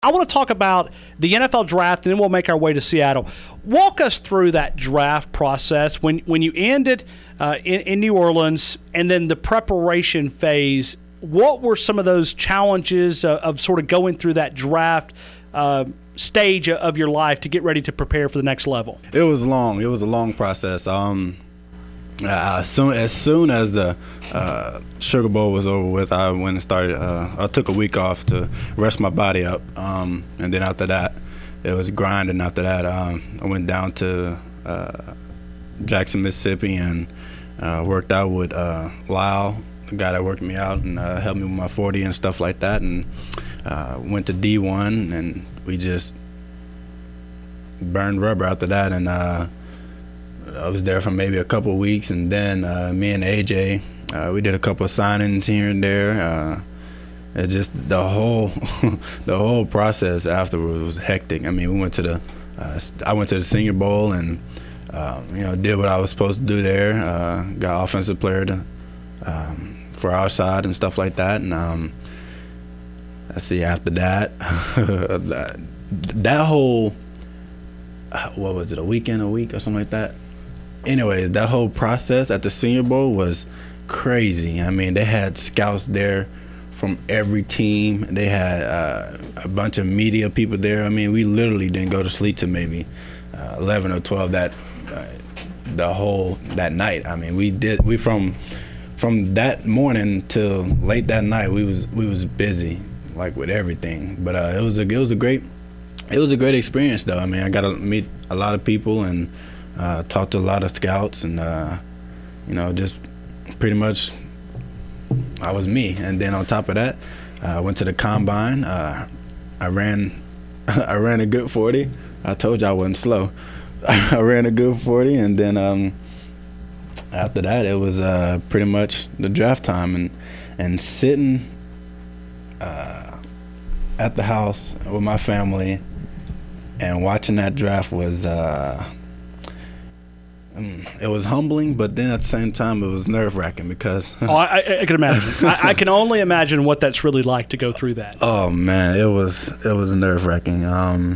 I want to talk about the NFL draft, and then we'll make our way to Seattle. Walk us through that draft process when you ended in New Orleans, and then the preparation phase. What were some of those challenges of sort of going through that draft stage of your life to get ready to prepare for the next level? It was long. It was a long process. As soon as the Sugar Bowl was over with, I went and started. I took a week off to rest my body up, and then after that, it was grinding. After that, I went down to Jackson, Mississippi, and worked out with Lyle, the guy that worked me out and helped me with my 40 and stuff like that, and went to D1, and we just burned rubber after that, and I was there for maybe a couple of weeks, and then me and AJ, we did a couple of signings here and there. It's just the whole the whole process afterwards was hectic. I mean, we went to I went to the Senior Bowl and did what I was supposed to do there. Got offensive player for our side and stuff like that. And let's see, after that, that whole what was it, a week or something like that. Anyways, that whole process at the Senior Bowl was crazy. I mean, they had scouts there from every team. They had a bunch of media people there. I mean, we literally didn't go to sleep till maybe 11 or 12 that night. I mean, we from that morning till late that night, we was busy, like, with everything. But it was a great experience, though. I mean, I got to meet a lot of people and talk to a lot of scouts, and just pretty much I was me. And then on top of that, I went to the combine. I ran a good 40. I told you I wasn't slow. I ran a good 40, and then after that, it was pretty much the draft time, and sitting at the house with my family and watching that draft was it was humbling, but then at the same time it was nerve-wracking because I can imagine. I can only imagine what that's really like to go through that. Oh man, it was nerve-wracking. I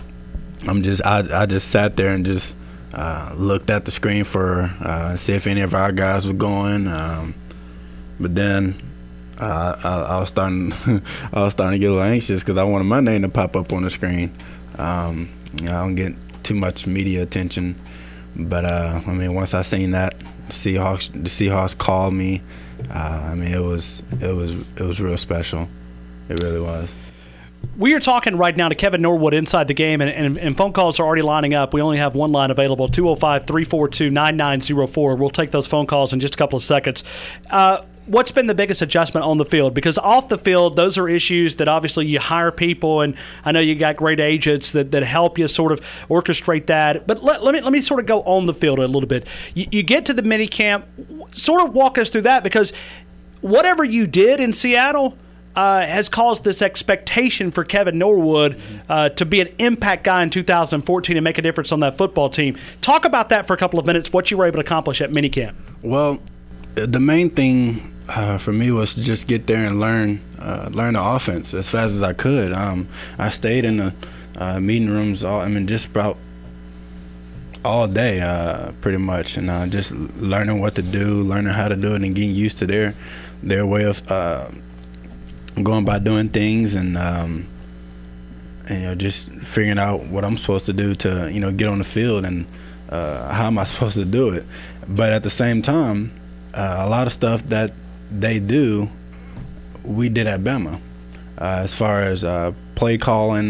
just sat there and just looked at the screen for see if any of our guys were going, but then I was starting to get a little anxious because I wanted my name to pop up on the screen. I don't get too much media attention. But I mean, once I seen that, the Seahawks called me. I mean, it was real special. It really was. We are talking right now to Kevin Norwood inside the game, and phone calls are already lining up. We only have one line available, 205-342-9904. We'll take those phone calls in just a couple of seconds. What's been the biggest adjustment on the field? Because off the field, those are issues that obviously you hire people, and I know you got great agents that help you sort of orchestrate that. But let me sort of go on the field a little bit. You get to the mini camp, sort of walk us through that, because whatever you did in Seattle has caused this expectation for Kevin Norwood to be an impact guy in 2014 and make a difference on that football team. Talk about that for a couple of minutes, what you were able to accomplish at minicamp. Well, the main thing for me was to just get there and learn the offense as fast as I could. I stayed in the meeting rooms just about all day pretty much, and just learning what to do, learning how to do it, and getting used to their way of going by doing things, and just figuring out what I'm supposed to do to get on the field and how am I supposed to do it. But at the same time, a lot of stuff that they do, we did at Bama, as far as play calling,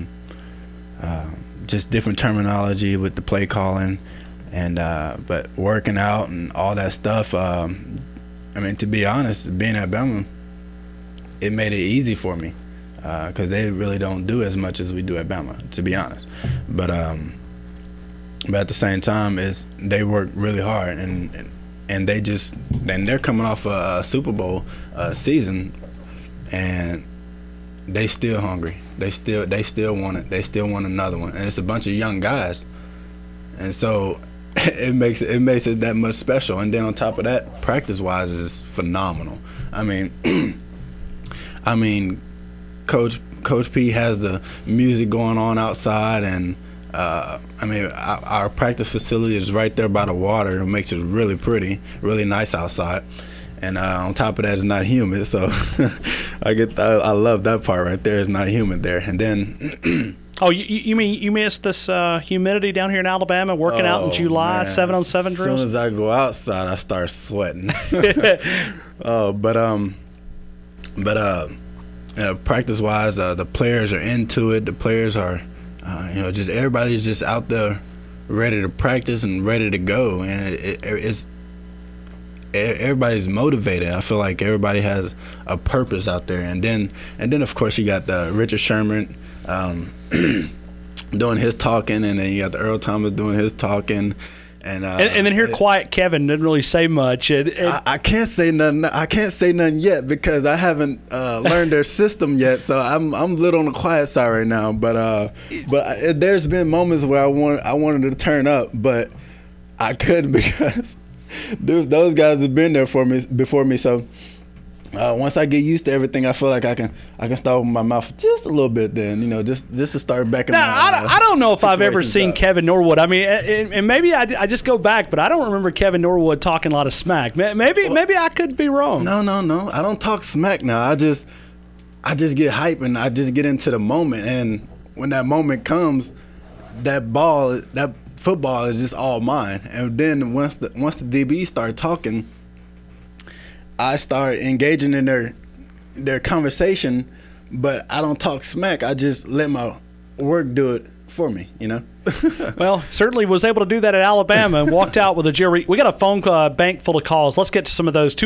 just different terminology with the play calling, and but working out and all that stuff. I mean, to be honest, being at Bama, it made it easy for me because they really don't do as much as we do at Bama, to be honest. But at the same time, they work really hard, and they're coming off a Super Bowl season, and they still hungry. They still want it. They still want another one, and it's a bunch of young guys, and so it makes it that much special. And then on top of that, practice-wise is phenomenal. I mean, Coach Coach P has the music going on outside, and our practice facility is right there by the water. It makes it really pretty, really nice outside. And on top of that, it's not humid, so I love that part right there. It's not humid there. And then, oh, you mean you missed this humidity down here in Alabama? Working out in July, 7-on-7 drills. As soon as I go outside, I start sweating. Practice wise, the players are into it. The players are, just everybody's just out there ready to practice and ready to go, and it's. Everybody's motivated. I feel like everybody has a purpose out there. And then of course you got the Richard Sherman doing his talking, and then you got the Earl Thomas doing his talking, and then here quiet Kevin didn't really say much. I can't say nothing. I can't say nothing yet because I haven't learned their system yet. So I'm a little on the quiet side right now. But there's been moments where I wanted to turn up, but I couldn't because. Those guys have been there for me before me, so once I get used to everything, I feel like I can start with my mouth just a little bit. Then just to start back. I don't know if I've ever seen Kevin Norwood. I mean, and maybe I just go back, but I don't remember Kevin Norwood talking a lot of smack. Maybe I could be wrong. No. I don't talk smack now. I just get hype and I just get into the moment, and when that moment comes, that football is just all mine. And then once the DBs start talking, I start engaging in their conversation, but I don't talk smack. I just let my work do it for me, Well, certainly was able to do that at Alabama and walked out with a jury. We got a phone bank full of calls. Let's get to some of those.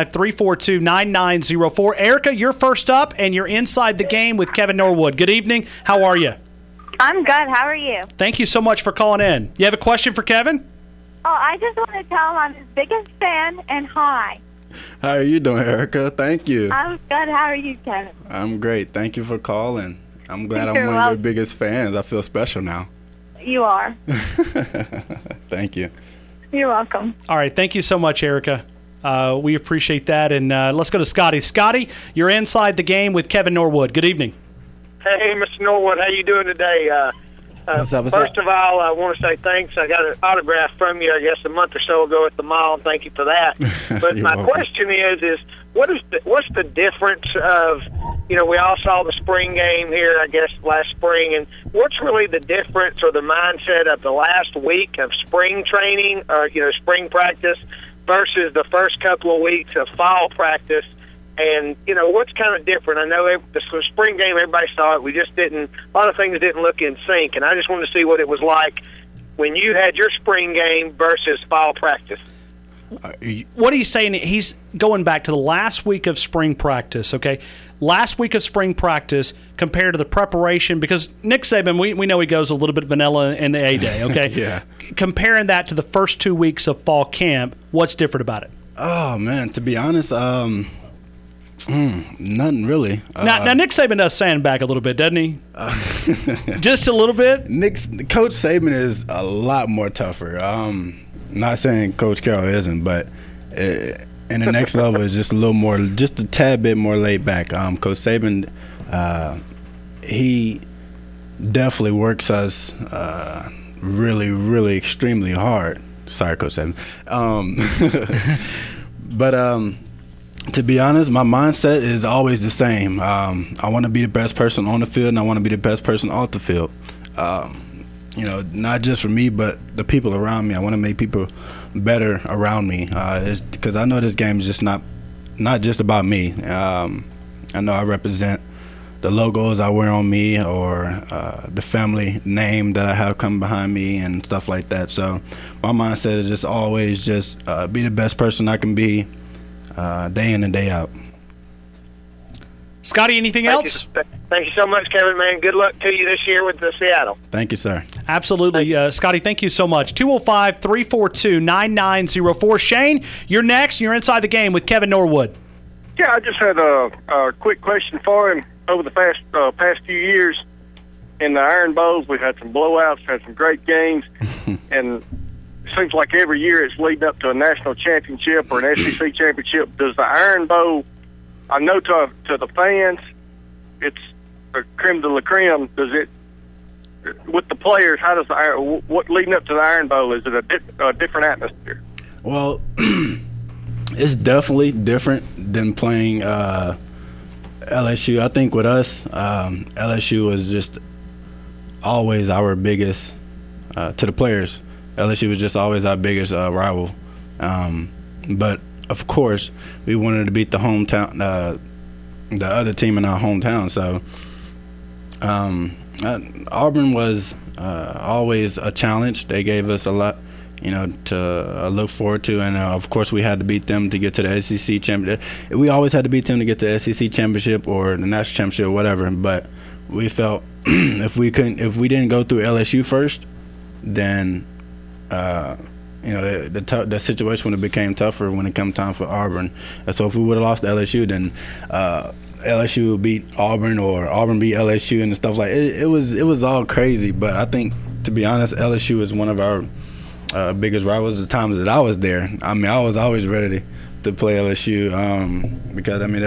205-342-9904. Erica, you're first up, and you're inside the game with Kevin Norwood. Good evening. How are you? I'm good. How are you? Thank you so much for calling in. You have a question for Kevin? Oh, I just want to tell him I'm his biggest fan, and hi. How are you doing, Erica? Thank you. I'm good. How are you, Kevin? I'm great. Thank you for calling. I'm glad I'm one of your biggest fans. I feel special now. You are. Thank you. You're welcome. All right. Thank you so much, Erica. We appreciate that. And let's go to Scotty. Scotty, you're inside the game with Kevin Norwood. Good evening. Hey, Mr. Norwood, how you doing today? What's up? First of all, I want to say thanks. I got an autograph from you, I guess, a month or so ago at the mall. Thank you for that. But my question is what's the difference of, we all saw the spring game here, I guess, last spring, and what's really the difference or the mindset of the last week of spring training or, spring practice versus the first couple of weeks of fall practice? And, what's kind of different? I know the spring game, everybody saw it. A lot of things didn't look in sync. And I just wanted to see what it was like when you had your spring game versus fall practice. What are you saying? He's going back to the last week of spring practice, okay? Last week of spring practice compared to the preparation, because Nick Saban, we know he goes a little bit vanilla in the A-Day, okay? Yeah. Comparing that to the first 2 weeks of fall camp, what's different about it? Oh, man, to be honest, nothing really. Now Nick Saban does sandbag a little bit, doesn't he? Just a little bit? Coach Saban is a lot more tougher. Not saying Coach Carroll isn't, but in the next level is just a little more, just a tad bit more laid back. Coach Saban, he definitely works us really, really extremely hard. Sorry, Coach Saban. But to be honest, my mindset is always the same. I want to be the best person on the field, and I want to be the best person off the field. Not just for me, but the people around me. I want to make people better around me. Because I know this game is just not just about me. I know I represent the logos I wear on me or the family name that I have come behind me and stuff like that. So my mindset is just always just be the best person I can be. Day in and day out. Scotty, anything else? Thank you so much, Kevin, man. Good luck to you this year with the Seattle. Thank you, sir. Absolutely. Scotty, thank you so much. 205-342-9904. Shane, you're next. You're inside the game with Kevin Norwood. Yeah, I just had a quick question for him. Over the past few years in the Iron Bowls, we've had some blowouts, had some great games, and seems like every year it's leading up to a national championship or an SEC championship. Does the Iron Bowl, I know to the fans, it's creme de la creme. Does it, with the players, how does what leading up to the Iron Bowl, is it a different atmosphere? Well, it's definitely different than playing LSU. I think with us, LSU was just always our biggest, to the players, LSU was just always our biggest rival. But, of course, we wanted to beat the hometown, the other team in our hometown. So Auburn was always a challenge. They gave us a lot, to look forward to. And, of course, we had to beat them to get to the SEC championship. We always had to beat them to get to the SEC championship or the national championship or whatever. But we felt if we didn't go through LSU first, then the situation would have became tougher when it come time for Auburn. And so if we would have lost to LSU, then LSU would beat Auburn or Auburn beat LSU and stuff like it. It was all crazy. But I think, to be honest, LSU is one of our biggest rivals. The times that I was there, I mean, I was always ready to play LSU because I mean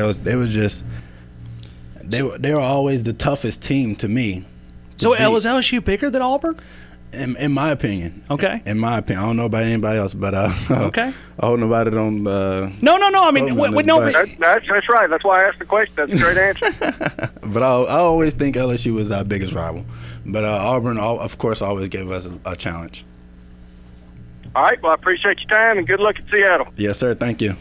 they were always the toughest team to me. So was LSU bigger than Auburn? In my opinion. Okay. In my opinion, I don't know about anybody else, but okay. I hope nobody don't. No. I mean, that's right. That's why I asked the question. That's a great answer. But I always think LSU was our biggest rival. But Auburn, of course, always gave us a challenge. All right. Well, I appreciate your time and good luck at Seattle. Yes, sir. Thank you.